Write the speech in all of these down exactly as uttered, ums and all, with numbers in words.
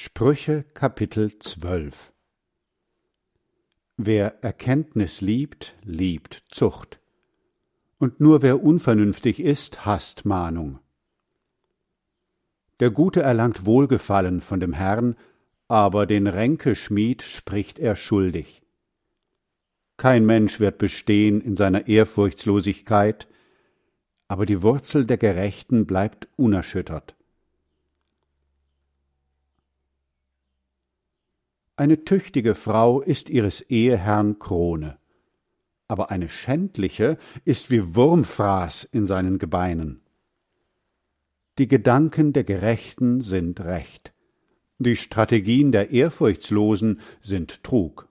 Sprüche Kapitel zwölf. Wer Erkenntnis liebt, liebt Zucht, und nur wer unvernünftig ist, hasst Mahnung. Der Gute erlangt Wohlgefallen von dem Herrn, aber den Ränkeschmied spricht er schuldig. Kein Mensch wird bestehen in seiner Ehrfurchtslosigkeit, aber die Wurzel der Gerechten bleibt unerschüttert. Eine tüchtige Frau ist ihres Eheherrn Krone, aber eine schändliche ist wie Wurmfraß in seinen Gebeinen. Die Gedanken der Gerechten sind Recht, die Strategien der Ehrfurchtslosen sind Trug.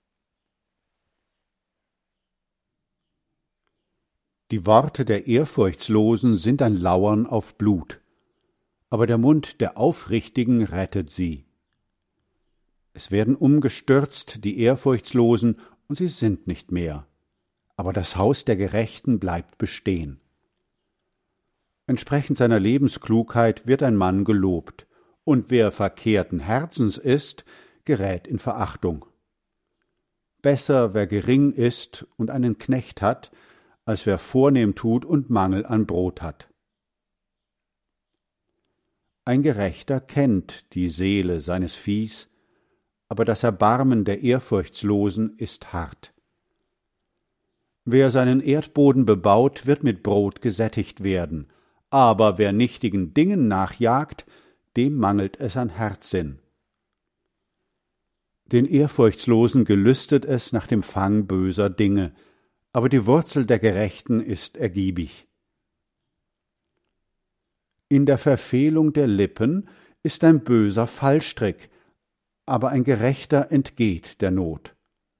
Die Worte der Ehrfurchtslosen sind ein Lauern auf Blut, aber der Mund der Aufrichtigen rettet sie. Es werden umgestürzt die Ehrfurchtslosen, und sie sind nicht mehr, aber das Haus der Gerechten bleibt bestehen. Entsprechend seiner Lebensklugheit wird ein Mann gelobt, und wer verkehrten Herzens ist, gerät in Verachtung. Besser, wer gering ist und einen Knecht hat, als wer vornehm tut und Mangel an Brot hat. Ein Gerechter kennt die Seele seines Viehs, aber das Erbarmen der Ehrfurchtslosen ist hart. Wer seinen Erdboden bebaut, wird mit Brot gesättigt werden, aber wer nichtigen Dingen nachjagt, dem mangelt es an Herzsinn. Den Ehrfurchtslosen gelüstet es nach dem Fang böser Dinge, aber die Wurzel der Gerechten ist ergiebig. In der Verfehlung der Lippen ist ein böser Fallstrick, aber ein Gerechter entgeht der Not.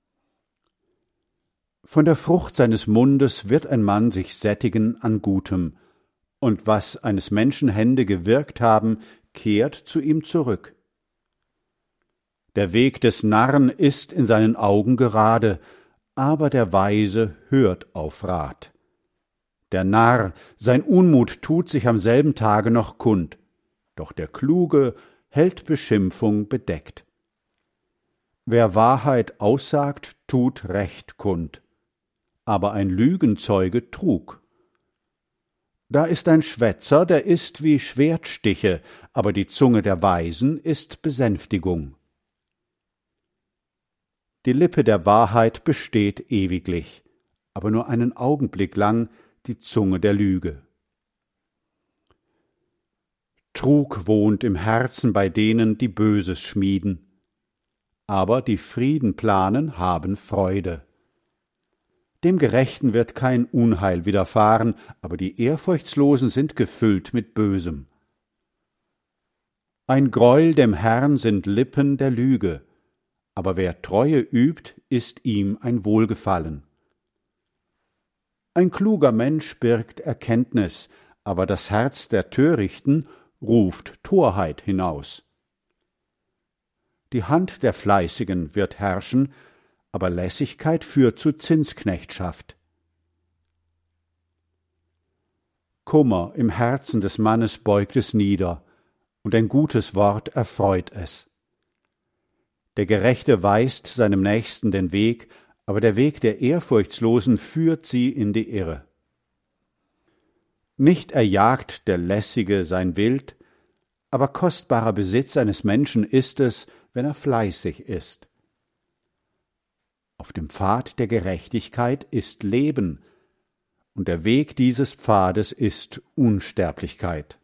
Von der Frucht seines Mundes wird ein Mann sich sättigen an Gutem, und was eines Menschen Hände gewirkt haben, kehrt zu ihm zurück. Der Weg des Narren ist in seinen Augen gerade, aber der Weise hört auf Rat. Der Narr, sein Unmut tut sich am selben Tage noch kund, doch der Kluge hält Beschimpfung bedeckt. Wer Wahrheit aussagt, tut Recht kund, aber ein Lügenzeuge Trug. Da ist ein Schwätzer, der ist wie Schwertstiche, aber die Zunge der Weisen ist Besänftigung. Die Lippe der Wahrheit besteht ewiglich, aber nur einen Augenblick lang die Zunge der Lüge. Trug wohnt im Herzen bei denen, die Böses schmieden, aber die Frieden planen, haben Freude. Dem Gerechten wird kein Unheil widerfahren, aber die Ehrfurchtslosen sind gefüllt mit Bösem. Ein Greuel dem Herrn sind Lippen der Lüge, aber wer Treue übt, ist ihm ein Wohlgefallen. Ein kluger Mensch birgt Erkenntnis, aber das Herz der Törichten ruft Torheit hinaus. Die Hand der Fleißigen wird herrschen, aber Lässigkeit führt zu Zinsknechtschaft. Kummer im Herzen des Mannes beugt es nieder, und ein gutes Wort erfreut es. Der Gerechte weist seinem Nächsten den Weg, aber der Weg der Ehrfurchtslosen führt sie in die Irre. Nicht erjagt der Lässige sein Wild, aber kostbarer Besitz eines Menschen ist es, wenn er fleißig ist. Auf dem Pfad der Gerechtigkeit ist Leben, und der Weg dieses Pfades ist Unsterblichkeit.